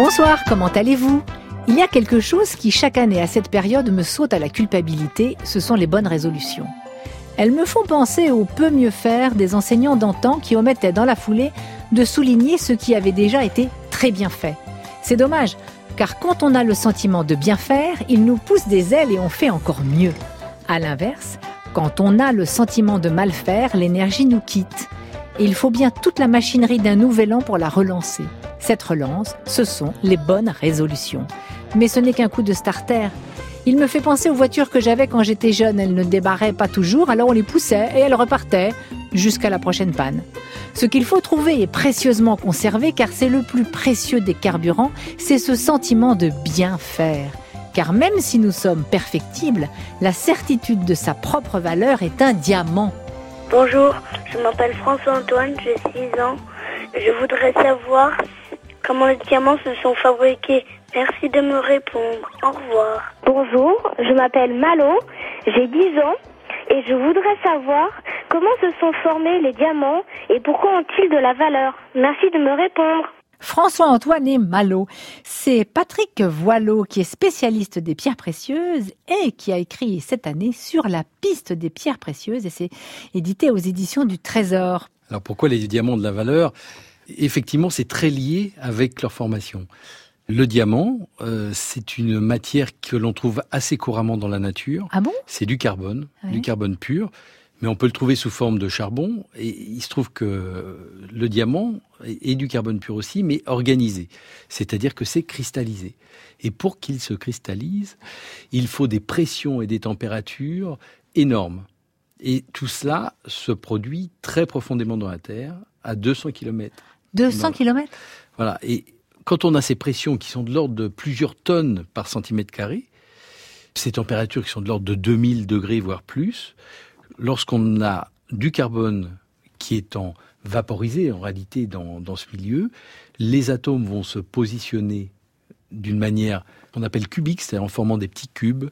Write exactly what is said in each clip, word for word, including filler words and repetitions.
Bonsoir, comment allez-vous ? Il y a quelque chose qui chaque année à cette période me saute à la culpabilité, ce sont les bonnes résolutions. Elles me font penser au peu mieux faire des enseignants d'antan qui omettaient dans la foulée de souligner ce qui avait déjà été très bien fait. C'est dommage, car quand on a le sentiment de bien faire, il nous pousse des ailes et on fait encore mieux. À l'inverse, quand on a le sentiment de mal faire, l'énergie nous quitte. Et il faut bien toute la machinerie d'un nouvel an pour la relancer. Cette relance, ce sont les bonnes résolutions. Mais ce n'est qu'un coup de starter. Il me fait penser aux voitures que j'avais quand j'étais jeune. Elles ne débarraient pas toujours, alors on les poussait et elles repartaient jusqu'à la prochaine panne. Ce qu'il faut trouver et précieusement conserver, car c'est le plus précieux des carburants, c'est ce sentiment de bien faire. Car même si nous sommes perfectibles, la certitude de sa propre valeur est un diamant. Bonjour, je m'appelle François-Antoine, j'ai six ans. Je voudrais savoir comment les diamants se sont fabriqués. Merci de me répondre. Au revoir. Bonjour, je m'appelle Malo, j'ai dix ans et je voudrais savoir comment se sont formés les diamants et pourquoi ont-ils de la valeur. Merci de me répondre. François-Antoine et Malo. C'est Patrick Voileau qui est spécialiste des pierres précieuses et qui a écrit cette année Sur la piste des pierres précieuses et c'est édité aux éditions du Trésor. Alors pourquoi les diamants ont de la valeur ? Effectivement, c'est très lié avec leur formation. Le diamant, euh, c'est une matière que l'on trouve assez couramment dans la nature. Ah bon ? C'est du carbone, ouais. du carbone pur. Mais on peut le trouver sous forme de charbon. Et il se trouve que le diamant est du carbone pur aussi, mais organisé. C'est-à-dire que c'est cristallisé. Et pour qu'il se cristallise, il faut des pressions et des températures énormes. Et tout cela se produit très profondément dans la Terre, à deux cents kilomètres. deux cents kilomètres ? Voilà. Et quand on a ces pressions qui sont de l'ordre de plusieurs tonnes par centimètre carré, ces températures qui sont de l'ordre de deux mille degrés, voire plus, lorsqu'on a du carbone qui est en vaporisé, en réalité, dans, dans ce milieu, les atomes vont se positionner d'une manière qu'on appelle cubique, c'est-à-dire en formant des petits cubes,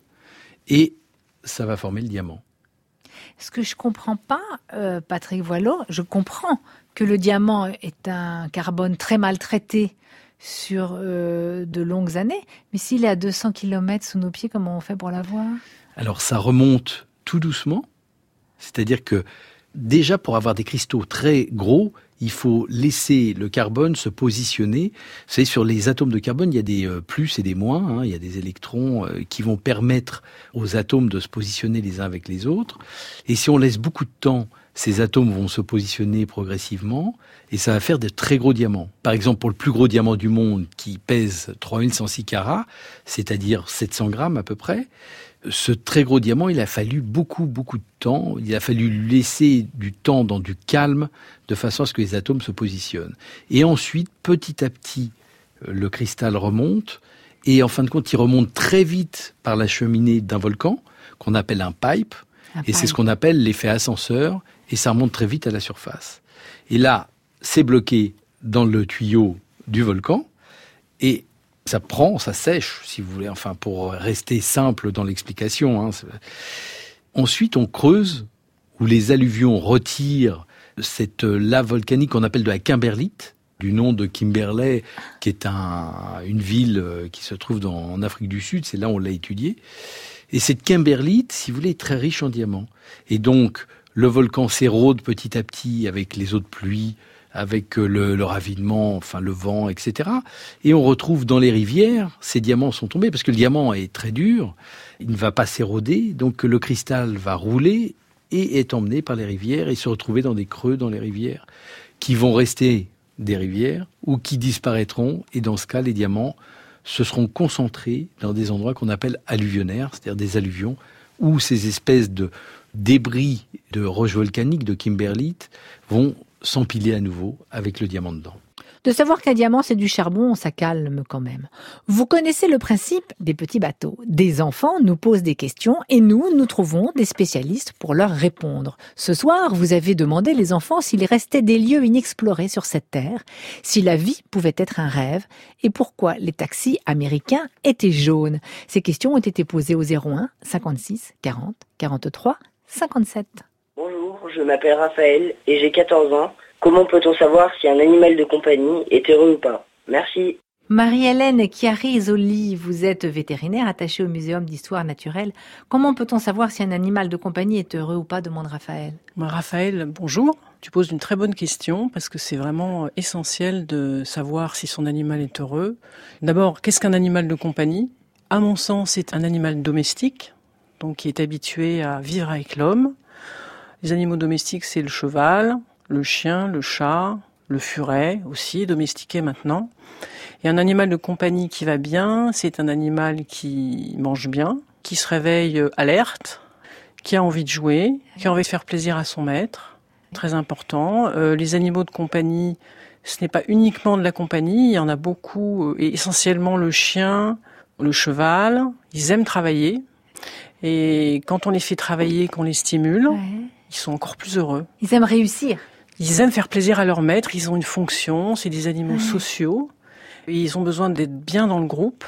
et ça va former le diamant. Ce que je comprends pas, euh, Patrick Voileau, je comprends que le diamant est un carbone très maltraité sur euh, de longues années, mais s'il est à deux cents kilomètres sous nos pieds, comment on fait pour l'avoir ? Alors ça remonte tout doucement, c'est-à-dire que déjà pour avoir des cristaux très gros, il faut laisser le carbone se positionner. Vous savez, sur les atomes de carbone, il y a des plus et des moins, hein, il y a des électrons euh, qui vont permettre aux atomes de se positionner les uns avec les autres. Et si on laisse beaucoup de temps, ces atomes vont se positionner progressivement et ça va faire de très gros diamants. Par exemple, pour le plus gros diamant du monde qui pèse trois mille cent six carats, c'est-à-dire sept cents grammes à peu près, ce très gros diamant, il a fallu beaucoup, beaucoup de temps. Il a fallu lui laisser du temps dans du calme de façon à ce que les atomes se positionnent. Et ensuite, petit à petit, le cristal remonte et en fin de compte, il remonte très vite par la cheminée d'un volcan qu'on appelle un pipe. Un et pipe. C'est ce qu'on appelle l'effet ascenseur et ça remonte très vite à la surface. Et là, c'est bloqué dans le tuyau du volcan et ça prend, ça sèche, si vous voulez, enfin, pour rester simple dans l'explication. Hein. Ensuite, on creuse, où les alluvions retirent cette lave volcanique qu'on appelle de la kimberlite, du nom de Kimberley, qui est un, une ville qui se trouve dans, en Afrique du Sud, c'est là où on l'a étudiée. Et cette kimberlite, si vous voulez, est très riche en diamants. Et donc, le volcan s'érode petit à petit avec les eaux de pluie, avec le, le ravinement, enfin le vent, et cetera. Et on retrouve dans les rivières, ces diamants sont tombés, parce que le diamant est très dur, il ne va pas s'éroder, donc le cristal va rouler et est emmené par les rivières et se retrouver dans des creux dans les rivières, qui vont rester des rivières ou qui disparaîtront. Et dans ce cas, les diamants se seront concentrés dans des endroits qu'on appelle alluvionnaires, c'est-à-dire des alluvions, où ces espèces de débris de roches volcaniques, de kimberlite, vont s'empiler à nouveau avec le diamant dedans. De savoir qu'un diamant, c'est du charbon, ça calme quand même. Vous connaissez le principe des petits bateaux. Des enfants nous posent des questions et nous, nous trouvons des spécialistes pour leur répondre. Ce soir, vous avez demandé les enfants s'il restait des lieux inexplorés sur cette terre, si la vie pouvait être un rêve et pourquoi les taxis américains étaient jaunes. Ces questions ont été posées au zéro un cinquante-six quarante quarante-trois cinquante-sept. Bonjour, je m'appelle Raphaël et j'ai quatorze ans. Comment peut-on savoir si un animal de compagnie est heureux ou pas ? Merci. Marie-Hélène Chiari-Zoli, vous êtes vétérinaire attachée au Muséum d'histoire naturelle. Comment peut-on savoir si un animal de compagnie est heureux ou pas, demande Raphaël. Bah, Raphaël, bonjour. Tu poses une très bonne question parce que c'est vraiment essentiel de savoir si son animal est heureux. D'abord, qu'est-ce qu'un animal de compagnie ? À mon sens, c'est un animal domestique, donc qui est habitué à vivre avec l'homme. Les animaux domestiques, c'est le cheval, le chien, le chat, le furet aussi, domestiqué maintenant. Et un animal de compagnie qui va bien, c'est un animal qui mange bien, qui se réveille alerte, qui a envie de jouer, qui a envie de faire plaisir à son maître. Très important. Euh, les animaux de compagnie, ce n'est pas uniquement de la compagnie, il y en a beaucoup, et essentiellement le chien, le cheval. Ils aiment travailler. Et quand on les fait travailler, qu'on les stimule, ouais. Ils sont encore plus heureux. Ils aiment réussir. Ils aiment faire plaisir à leur maître, ils ont une fonction, c'est des animaux ouais. sociaux. Ils ont besoin d'être bien dans le groupe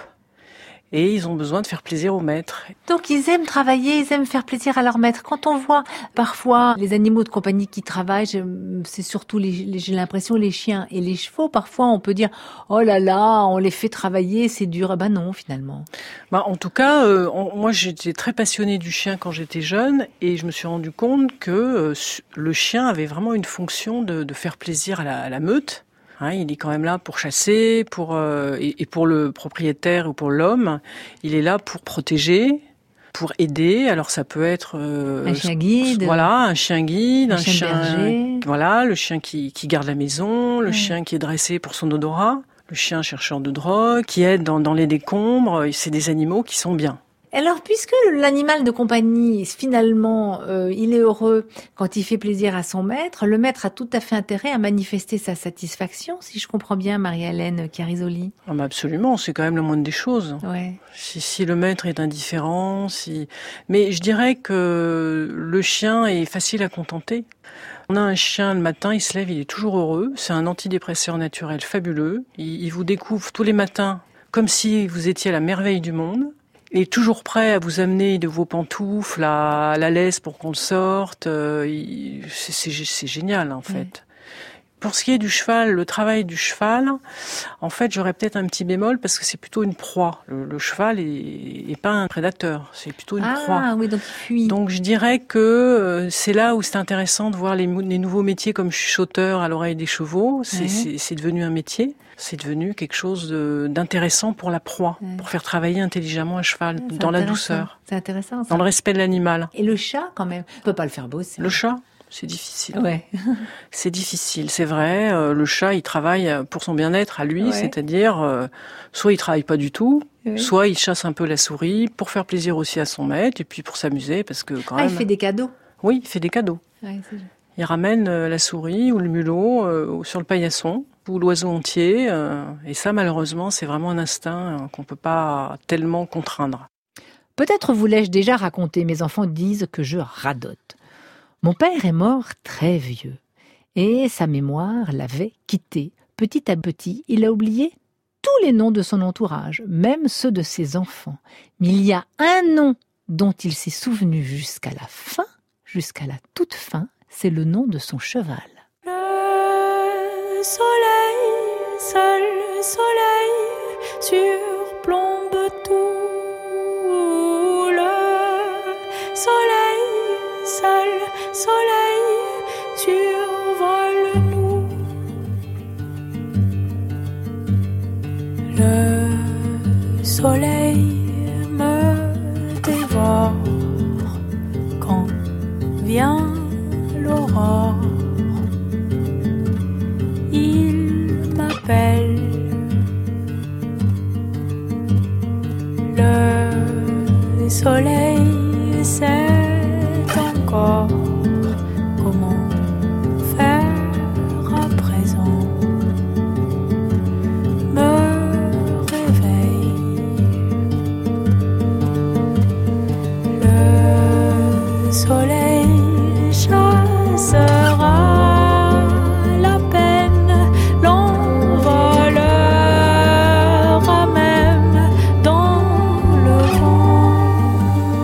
et ils ont besoin de faire plaisir au maître. Donc ils aiment travailler, ils aiment faire plaisir à leur maître. Quand on voit parfois les animaux de compagnie qui travaillent, c'est surtout, les, les, j'ai l'impression, les chiens et les chevaux. Parfois on peut dire « Oh là là, on les fait travailler, c'est dur. » Eh ben non, finalement. Bah, en tout cas, euh, on, moi j'étais très passionnée du chien quand j'étais jeune et je me suis rendu compte que euh, le chien avait vraiment une fonction de, de faire plaisir à la, à la meute. Hein, il est quand même là pour chasser, pour euh, et, et pour le propriétaire ou pour l'homme, il est là pour protéger, pour aider. Alors ça peut être euh, un chien guide, voilà, un chien guide, un, un chien, chien berger. Voilà, le chien qui, qui garde la maison, le ouais. chien qui est dressé pour son odorat, le chien chercheur de drogue, qui aide dans, dans les décombres. C'est des animaux qui sont bien. Alors, puisque l'animal de compagnie, finalement, euh, il est heureux quand il fait plaisir à son maître, le maître a tout à fait intérêt à manifester sa satisfaction, si je comprends bien, Marie-Hélène Chiari-Zoli. Ah bah absolument, c'est quand même la moindre des choses. Ouais. Si, si le maître est indifférent, si... Mais je dirais que le chien est facile à contenter. On a un chien le matin, il se lève, il est toujours heureux. C'est un antidépresseur naturel fabuleux. Il, il vous découvre tous les matins comme si vous étiez à la merveille du monde. Il est toujours prêt à vous amener de vos pantoufles, à la laisse pour qu'on le sorte. Euh, il, c'est, c'est, c'est génial, en fait. Mmh. Pour ce qui est du cheval, le travail du cheval, en fait, j'aurais peut-être un petit bémol parce que c'est plutôt une proie. Le, le cheval est, est pas un prédateur, c'est plutôt une ah, proie. Ah oui, donc il fuit. Donc je dirais que euh, c'est là où c'est intéressant de voir les, les nouveaux métiers comme chuchoteur à l'oreille des chevaux. C'est, mmh. c'est, c'est devenu un métier. C'est devenu quelque chose de, d'intéressant pour la proie, ouais. pour faire travailler intelligemment un cheval, c'est dans la douceur. C'est intéressant, ça. Dans le respect de l'animal. Et le chat, quand même, on peut pas le faire bosser. Le chat, c'est difficile. Ouais. C'est difficile, c'est vrai. Euh, le chat, il travaille pour son bien-être à lui, ouais. c'est-à-dire, euh, soit il travaille pas du tout, oui. soit il chasse un peu la souris pour faire plaisir aussi à son maître, et puis pour s'amuser, parce que quand ah, même... il fait des cadeaux. Oui, il fait des cadeaux. Ouais, c'est... Il ramène euh, la souris ou le mulot euh, sur le paillasson, ou l'oiseau entier, euh, et ça, malheureusement, c'est vraiment un instinct euh, qu'on peut pas tellement contraindre. Peut-être vous l'ai-je déjà raconté, mes enfants disent que je radote. Mon père est mort très vieux, et sa mémoire l'avait quitté. Petit à petit, il a oublié tous les noms de son entourage, même ceux de ses enfants. Mais il y a un nom dont il s'est souvenu jusqu'à la fin, jusqu'à la toute fin, c'est le nom de son cheval. Le soleil, seul soleil, surplombe tout. Le soleil, seul soleil, survole nous. Le soleil me dévore quand vient l'aurore. Il m'appelle. Le soleil sait encore comment faire à présent. Me réveille. Le soleil chassera la peine, l'envolera même dans le vent.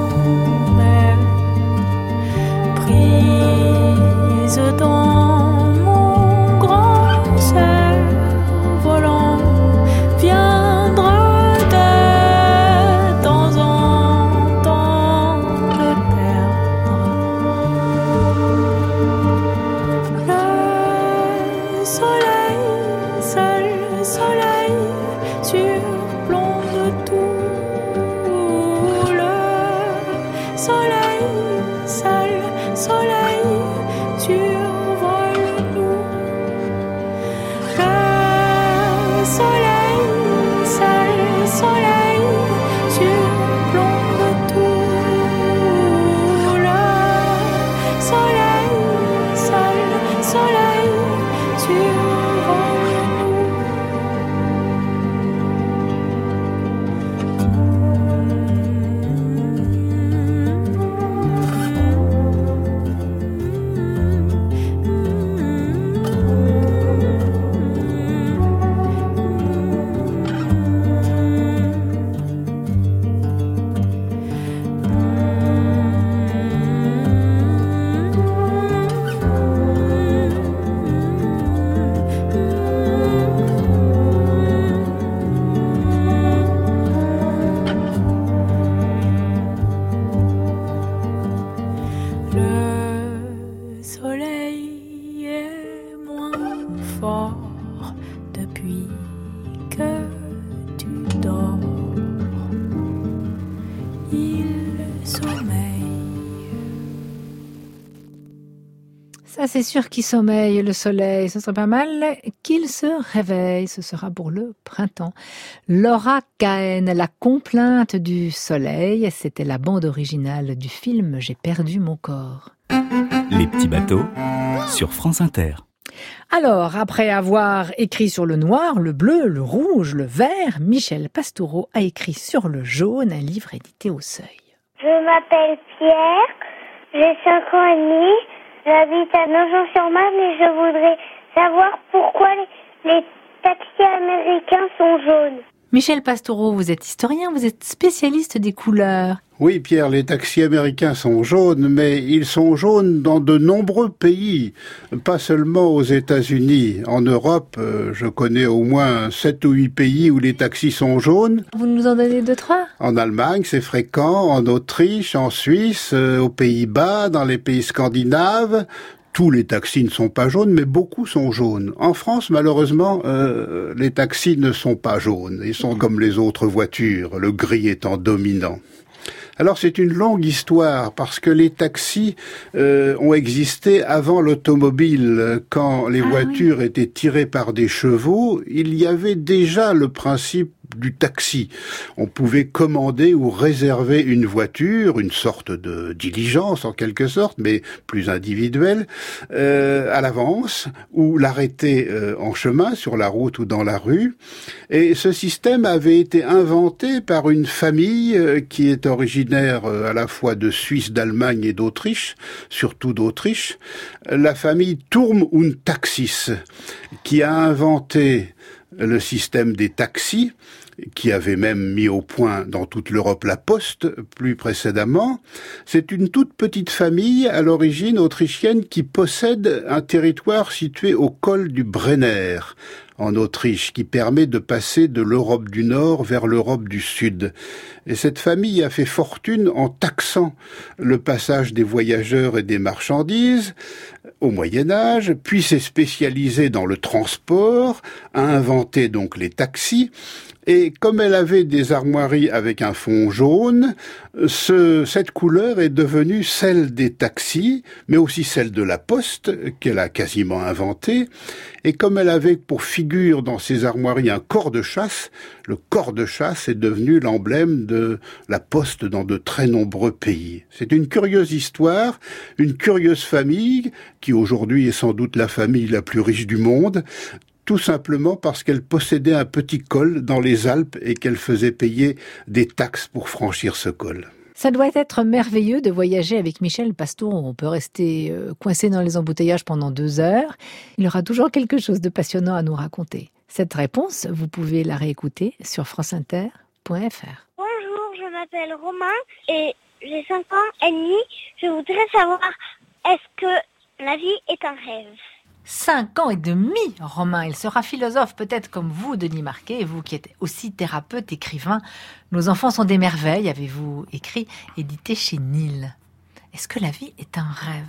survole-nous. Le soleil, seul soleil, surplombe tout. Le soleil, seul soleil, survole-nous. Le soleil est moins fort depuis que tu dors. Il sommeille. Ça, c'est sûr qu'il sommeille, le soleil. Ce serait pas mal qu'il se réveille. Ce sera pour le printemps. Laura Cahen, la complainte du soleil. C'était la bande originale du film J'ai perdu mon corps. Les petits bateaux sur France Inter. Alors, après avoir écrit sur le noir, le bleu, le rouge, le vert, Michel Pastoureau a écrit sur le jaune un livre édité au Seuil. Je m'appelle Pierre, j'ai cinq ans et demi, j'habite à Nogent-sur-Marne et je voudrais savoir pourquoi les, les taxis américains sont jaunes. Michel Pastoureau, vous êtes historien, vous êtes spécialiste des couleurs. Oui, Pierre, les taxis américains sont jaunes, mais ils sont jaunes dans de nombreux pays, pas seulement aux États-Unis. En Europe, euh, je connais au moins sept ou huit pays où les taxis sont jaunes. Vous nous en donnez deux, trois ? En Allemagne, c'est fréquent, en Autriche, en Suisse, euh, aux Pays-Bas, dans les pays scandinaves. Tous les taxis ne sont pas jaunes, mais beaucoup sont jaunes. En France, malheureusement, euh, les taxis ne sont pas jaunes. Ils sont comme les autres voitures, le gris étant dominant. Alors c'est une longue histoire parce que les taxis euh, ont existé avant l'automobile. Quand les ah, voitures oui. étaient tirées par des chevaux, il y avait déjà le principe du taxi. On pouvait commander ou réserver une voiture, une sorte de diligence en quelque sorte, mais plus individuelle, euh, à l'avance, ou l'arrêter euh, en chemin, sur la route ou dans la rue. Et ce système avait été inventé par une famille euh, qui est originaire euh, à la fois de Suisse, d'Allemagne et d'Autriche, surtout d'Autriche, la famille Turm und Taxis, qui a inventé le système des taxis, qui avait même mis au point dans toute l'Europe la Poste, plus précédemment. C'est une toute petite famille, à l'origine autrichienne, qui possède un territoire situé au col du Brenner, en Autriche, qui permet de passer de l'Europe du Nord vers l'Europe du Sud. Et cette famille a fait fortune en taxant le passage des voyageurs et des marchandises au Moyen-Âge, puis s'est spécialisée dans le transport, a inventé donc les taxis, et comme elle avait des armoiries avec un fond jaune, ce, cette couleur est devenue celle des taxis, mais aussi celle de la Poste, qu'elle a quasiment inventée. Et comme elle avait pour figure dans ses armoiries un corps de chasse, le corps de chasse est devenu l'emblème de la Poste dans de très nombreux pays. C'est une curieuse histoire, une curieuse famille, qui aujourd'hui est sans doute la famille la plus riche du monde, tout simplement parce qu'elle possédait un petit col dans les Alpes et qu'elle faisait payer des taxes pour franchir ce col. Ça doit être merveilleux de voyager avec Michel Pastoureau. On peut rester coincé dans les embouteillages pendant deux heures. Il aura toujours quelque chose de passionnant à nous raconter. Cette réponse, vous pouvez la réécouter sur franceinter point f r. Bonjour, je m'appelle Romain et j'ai cinq ans et demi. Je voudrais savoir, est-ce que la vie est un rêve ? Cinq ans et demi, Romain. Il sera philosophe peut-être comme vous, Denis Marquet, et vous qui êtes aussi thérapeute, écrivain. Nos enfants sont des merveilles, avez-vous écrit, édité chez Nil. Est-ce que la vie est un rêve ?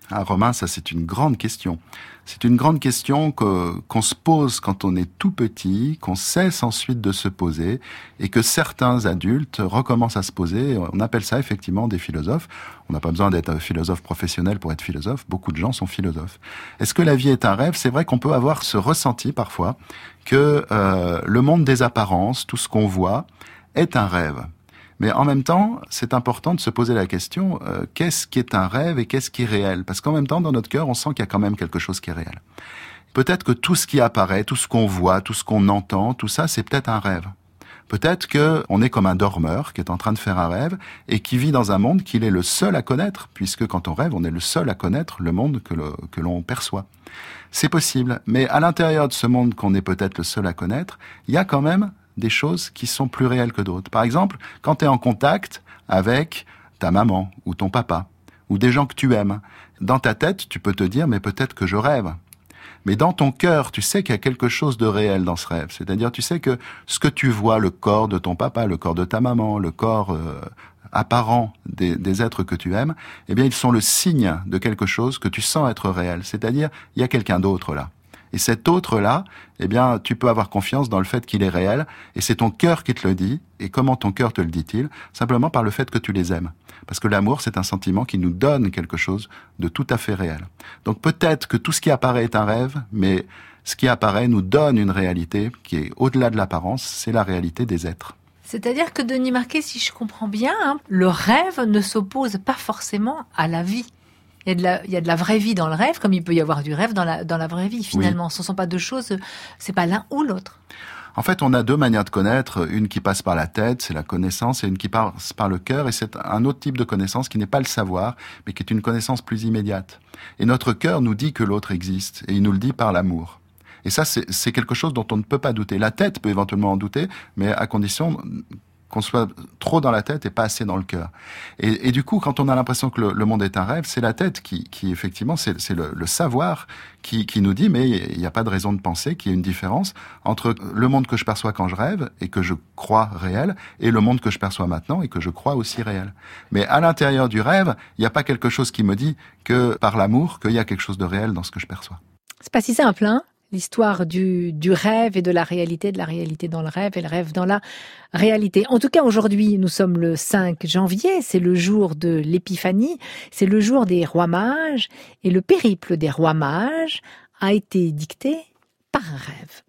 Ah, Romain, ça c'est une grande question. C'est une grande question que, qu'on se pose quand on est tout petit, qu'on cesse ensuite de se poser, et que certains adultes recommencent à se poser. On appelle ça effectivement des philosophes. On n'a pas besoin d'être philosophe professionnel pour être philosophe. Beaucoup de gens sont philosophes. Est-ce que la vie est un rêve ? C'est vrai qu'on peut avoir ce ressenti parfois que euh, le monde des apparences, tout ce qu'on voit, est un rêve. Mais en même temps, c'est important de se poser la question, euh, qu'est-ce qui est un rêve et qu'est-ce qui est réel ? Parce qu'en même temps, dans notre cœur, on sent qu'il y a quand même quelque chose qui est réel. Peut-être que tout ce qui apparaît, tout ce qu'on voit, tout ce qu'on entend, tout ça, c'est peut-être un rêve. Peut-être que on est comme un dormeur qui est en train de faire un rêve et qui vit dans un monde qu'il est le seul à connaître, puisque quand on rêve, on est le seul à connaître le monde que, le, que l'on perçoit. C'est possible, mais à l'intérieur de ce monde qu'on est peut-être le seul à connaître, il y a quand même des choses qui sont plus réelles que d'autres. Par exemple, quand tu es en contact avec ta maman ou ton papa ou des gens que tu aimes, dans ta tête, tu peux te dire « mais peut-être que je rêve ». Mais dans ton cœur, tu sais qu'il y a quelque chose de réel dans ce rêve. C'est-à-dire, tu sais que ce que tu vois, le corps de ton papa, le corps de ta maman, le corps euh, apparent des, des êtres que tu aimes, eh bien, ils sont le signe de quelque chose que tu sens être réel. C'est-à-dire, il y a quelqu'un d'autre là. Et cet autre-là, eh bien, tu peux avoir confiance dans le fait qu'il est réel, et c'est ton cœur qui te le dit. Et comment ton cœur te le dit-il ? Simplement par le fait que tu les aimes. Parce que l'amour, c'est un sentiment qui nous donne quelque chose de tout à fait réel. Donc peut-être que tout ce qui apparaît est un rêve, mais ce qui apparaît nous donne une réalité qui est au-delà de l'apparence, c'est la réalité des êtres. C'est-à-dire que Denis Marquet, si je comprends bien, hein, le rêve ne s'oppose pas forcément à la vie. Il y, a de la, il y a de la vraie vie dans le rêve, comme il peut y avoir du rêve dans la, dans la vraie vie, finalement. Oui. Ce ne sont pas deux choses, c'est pas l'un ou l'autre. En fait, on a deux manières de connaître. Une qui passe par la tête, c'est la connaissance, et une qui passe par le cœur, et c'est un autre type de connaissance qui n'est pas le savoir, mais qui est une connaissance plus immédiate. Et notre cœur nous dit que l'autre existe, et il nous le dit par l'amour. Et ça, c'est, c'est quelque chose dont on ne peut pas douter. La tête peut éventuellement en douter, mais à condition qu'on soit trop dans la tête et pas assez dans le cœur. Et, et du coup, quand on a l'impression que le, le monde est un rêve, c'est la tête qui, qui effectivement, c'est, c'est le, le savoir qui, qui nous dit, mais il n'y a pas de raison de penser qu'il y ait une différence entre le monde que je perçois quand je rêve et que je crois réel, et le monde que je perçois maintenant et que je crois aussi réel. Mais à l'intérieur du rêve, il n'y a pas quelque chose qui me dit que par l'amour, qu'il y a quelque chose de réel dans ce que je perçois. C'est pas si simple, hein ? L'histoire du, du rêve et de la réalité, de la réalité dans le rêve et le rêve dans la réalité. En tout cas, aujourd'hui, nous sommes le cinq janvier, c'est le jour de l'Épiphanie, c'est le jour des rois mages, et le périple des rois mages a été dicté par un rêve.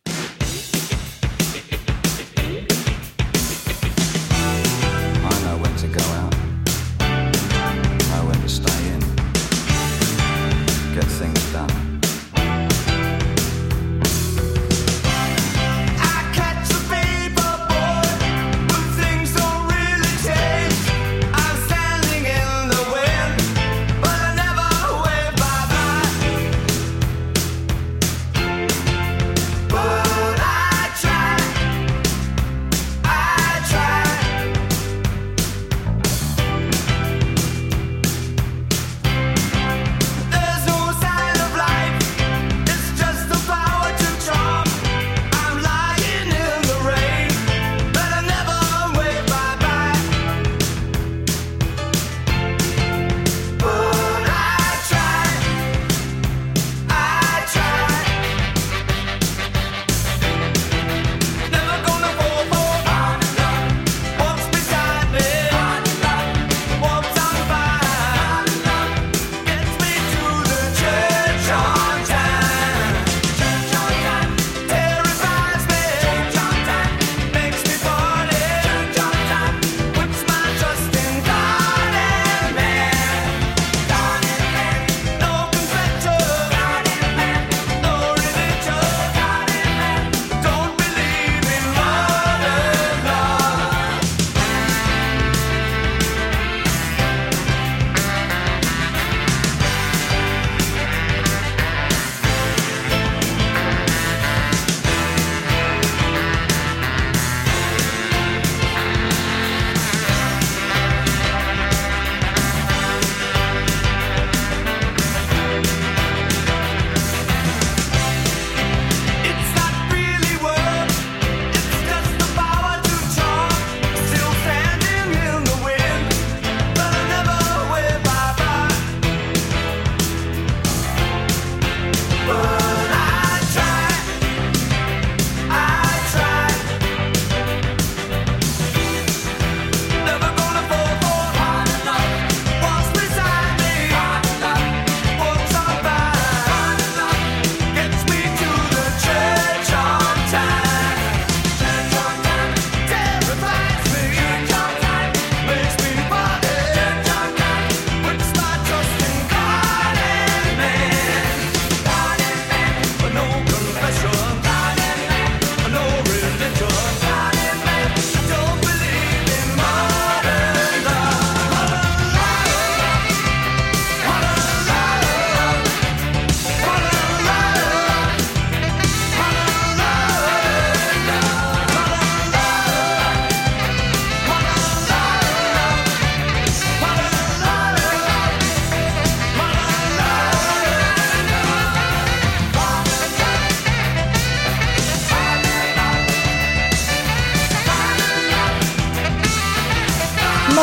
I know when to go out, know when to stay in, get things done. Bye.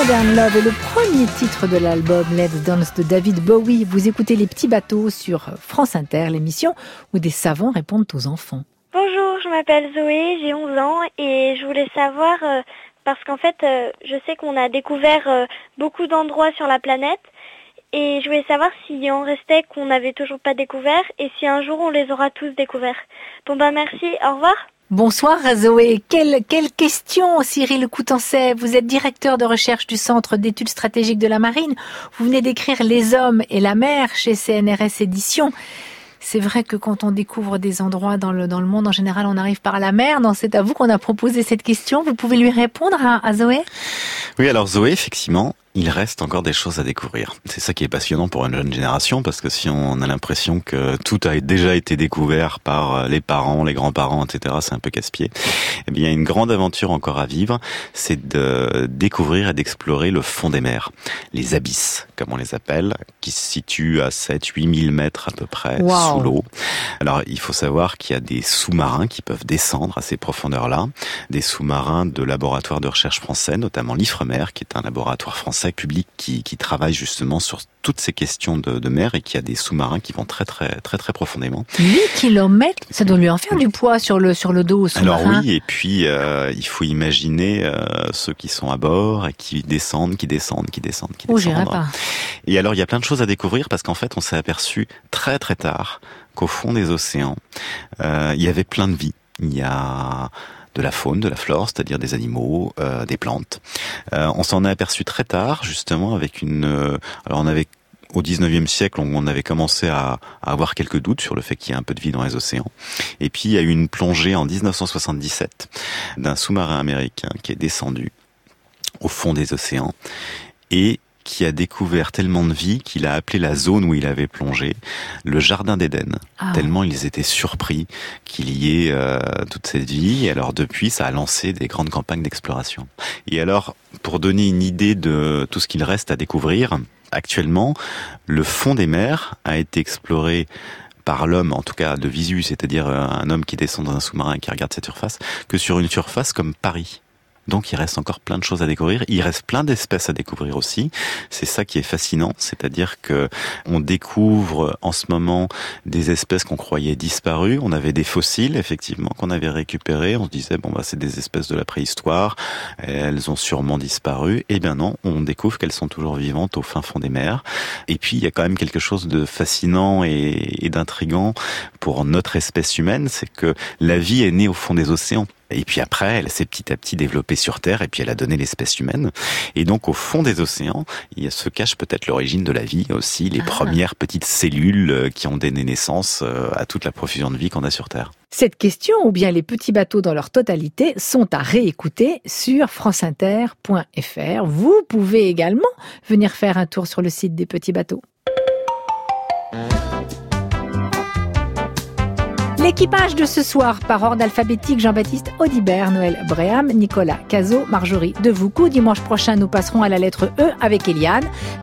Modern Love est le premier titre de l'album Let's Dance de David Bowie. Vous écoutez Les Petits Bateaux sur France Inter, l'émission où des savants répondent aux enfants. Bonjour, je m'appelle Zoé, j'ai onze ans et je voulais savoir, euh, parce qu'en fait, euh, je sais qu'on a découvert euh, beaucoup d'endroits sur la planète et je voulais savoir s'il en restait qu'on n'avait toujours pas découvert et si un jour on les aura tous découverts. Bon ben merci, au revoir. Bonsoir Zoé. Quelle, quelle question, Cyril Coutançais. Vous êtes directeur de recherche du Centre d'études stratégiques de la Marine. Vous venez d'écrire Les hommes et la mer chez C N R S Éditions. C'est vrai que quand on découvre des endroits dans le, dans le monde, en général, on arrive par la mer. Non, c'est à vous qu'on a proposé cette question. Vous pouvez lui répondre à, à Zoé ? Oui, alors Zoé, effectivement, il reste encore des choses à découvrir. C'est ça qui est passionnant pour une jeune génération, parce que si on a l'impression que tout a déjà été découvert par les parents, les grands-parents, et cetera, c'est un peu casse-pied. Eh bien, il y a une grande aventure encore à vivre, c'est de découvrir et d'explorer le fond des mers, les abysses, comme on les appelle, qui se situent à sept à huit mille mètres à peu près wow. sous l'eau. Alors, il faut savoir qu'il y a des sous-marins qui peuvent descendre à ces profondeurs-là, des sous-marins de laboratoires de recherche français, notamment l'Ifremer, qui est un laboratoire français public qui, qui travaille justement sur toutes ces questions de, de mer et qui a des sous-marins qui vont très très très très profondément. huit kilomètres, ça doit lui en faire du poids sur le sur le dos au sous-marin. Alors oui, et puis euh, il faut imaginer euh, ceux qui sont à bord et qui descendent, qui descendent, qui descendent, qui oh, descendent. J'irai pas. Et alors il y a plein de choses à découvrir parce qu'en fait on s'est aperçu très très tard qu'au fond des océans euh, il y avait plein de vie. Il y a de la faune, de la flore, c'est-à-dire des animaux, euh, des plantes. Euh, on s'en est aperçu très tard, justement, avec une... Euh, alors on avait au dix-neuvième siècle, on, on avait commencé à, à avoir quelques doutes sur le fait qu'il y ait un peu de vie dans les océans. Et puis il y a eu une plongée en dix-neuf cent soixante-dix-sept d'un sous-marin américain qui est descendu au fond des océans et qui a découvert tellement de vie qu'il a appelé la zone où il avait plongé le Jardin d'Éden. Ah. Tellement ils étaient surpris qu'il y ait euh, toute cette vie. Et alors depuis, ça a lancé des grandes campagnes d'exploration. Et alors, pour donner une idée de tout ce qu'il reste à découvrir, actuellement, le fond des mers a été exploré par l'homme, en tout cas de visu, c'est-à-dire un homme qui descend dans un sous-marin et qui regarde cette surface, que sur une surface comme Paris. Donc il reste encore plein de choses à découvrir. Il reste plein d'espèces à découvrir aussi. C'est ça qui est fascinant, c'est-à-dire que on découvre en ce moment des espèces qu'on croyait disparues. On avait des fossiles effectivement qu'on avait récupérés. On se disait bon bah c'est des espèces de la préhistoire. Elles ont sûrement disparu. Eh bien non, on découvre qu'elles sont toujours vivantes au fin fond des mers. Et puis il y a quand même quelque chose de fascinant et, et d'intriguant pour notre espèce humaine, c'est que la vie est née au fond des océans. Et puis après, elle s'est petit à petit développée sur Terre et puis elle a donné l'espèce humaine. Et donc au fond des océans, il se cache peut-être l'origine de la vie aussi, les ah. premières petites cellules qui ont donné naissance à toute la profusion de vie qu'on a sur Terre. Cette question, ou bien les petits bateaux dans leur totalité, sont à réécouter sur franceinter point f r. Vous pouvez également venir faire un tour sur le site des petits bateaux. L'équipage de ce soir, par ordre alphabétique, Jean-Baptiste Audibert, Noël Bréham, Nicolas Cazot, Marjorie Devoucou. Dimanche prochain, nous passerons à la lettre E avec Eliane.